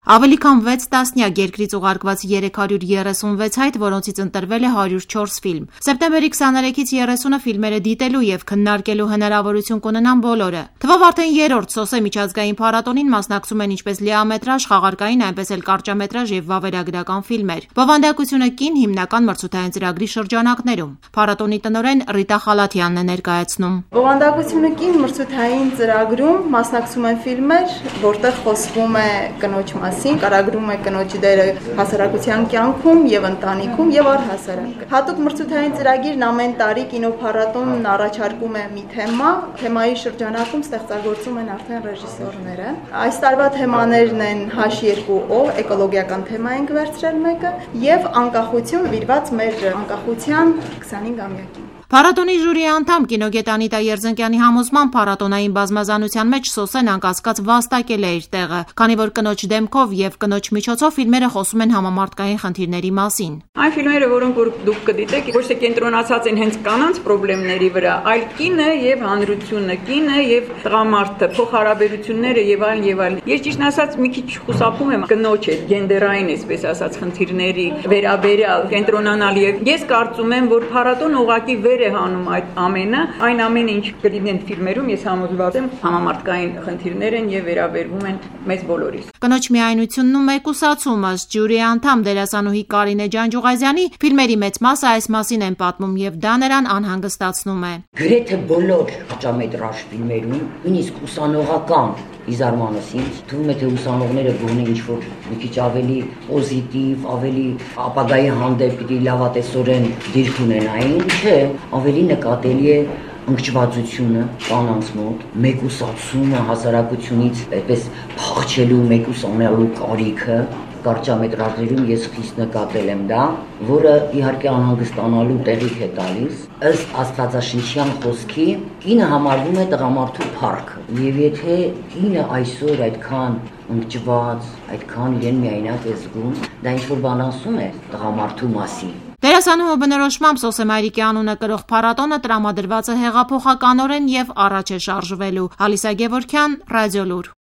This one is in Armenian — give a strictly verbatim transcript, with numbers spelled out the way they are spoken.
Ավելի քան վեց տասնյակ երկրից ուղարկված երեք հարյուր երեսունվեց հայտ, որոնցից ընտրվել է հարյուր չորս ֆիլմ։ Սեպտեմբերի քսաներեքից երեսունը ֆիլմերը դիտելու եւ քննարկելու հնարավորություն կունենան բոլորը։ Թվով արդեն երրորդ Սոսե միջազգային փառատոնին մասնակցում են ինչպես լիամետրաժ, խաղարկային, այնպես էլ կարճամետրաժ եւ վավերագրական ֆիլմեր։ Բովանդակությունը կին հիմնական մրցութային ծրագրի շրջանակներում։ Փառատոնի տնօրեն Ռիտա Խալաթյանն է ներկայացնում։ Բովանդակությունը կին մրցութային ծրագրում մասնակցում են ֆիլմեր, որտեղ խոսվում է կնոջ մասին, կարագրում է կնոջ դերը հասարակության կյանքում եւ ընտանիքում եւ առհասարակ։ Հատուկ մրցութային ծրագիրն ամեն տարի կինոփառատոնն առաջարկում է մի թեմա, թեմայի շրջանակում ստեղծագործում են արդեն ռեժիսորները։ Այս տարվա թեմաներն են H two O, էկոլոգիական թեմա ենք վերցրել մեկը, եւ անկախություն վիրված մեր անկախության քսանհինգամյակին։ Փառատոնի ժյուրի անդամ կինոգետ Անիտա Երզնկյանի համոզմամբ փառատոնային բազմազանության մեջ Սոսեն անկասկած վաստակել է իր տեղը, քանի որ կնոջ դեմքով եւ կնոջ միջոցով ֆիլմերը խոսում են համամարտկային խնդիրների մասին։ Այն ֆիլմերը, որոնք որ դուք կդիտեք, ոչ թե կենտրոնացած են հենց կանանց խնդիրների վրա, այլ կինը եւ հանրությունը, կինը եւ տղամարդը, փոխհարաբերությունները եւ այլն եւ այլն։ Ես ճիշտ ասած մի քիչ խուսափում եմ կնոջ այդ գենդերային, այսպես ասած, խնդիրների վերաբերյալ կենտրոնանալ եւ ես կարծում եմ, որ փառատոնը ուղղակի է հանում այդ ամենը, այն ամենը ինչ կլինեն ֆիլմերում, ես համոզված եմ համամարտկային խնդիրներ են եւ վերաբերվում են մեզ բոլորիս։ Կնոջ միայնությունն ու մեկուսացումը ժյուրի անդամ դերասանուհի Կարինե Ջանջուղազյանի ֆիլմերի մեծ մասը այս մասին են պատմում եւ դա նրան անհանգստացնում է։ Գրեթե բոլոր կարճամետրաժ ֆիլմերում, նույնիսկ ուսանողական իզարմանս ինձ թվում է թե ուսանողները գոնե ինչ-որ մի քիչ ավելի պոզիտիվ, ավելի ապագայի հանդեպ պիտի լավատեսորեն դիրք ունենային, չէ, ավելի նկատելի է ընկճվածությունը կանանց մոտ, մեկուսացումը հասարակությունից այդպես փախչելու, մեկուսանալու կարիքը կարճամետրաժներում ես խիստ նկատել եմ դա, որը իհարկե անհանգստանալու տեղիք է տալիս։ Ըստ աստվածաշնչյան խոսքի կինը համարվում է տղամարդու փառքը, եւ եթե կինը այսօր այդքան ընկճված, այդքան իրեն միայնակ է զգում, դա ինչ-որ բան ասում է տղամարդու մասին։ Դերասանուհու բնորոշմամբ Սոսե Մայրիկի անունը կրող փառատոնը տրամադրված է հեղափոխականորեն եւ առաջ է շարժվելու։ Ալիսա Գևորգյան, Ռադիոլուր։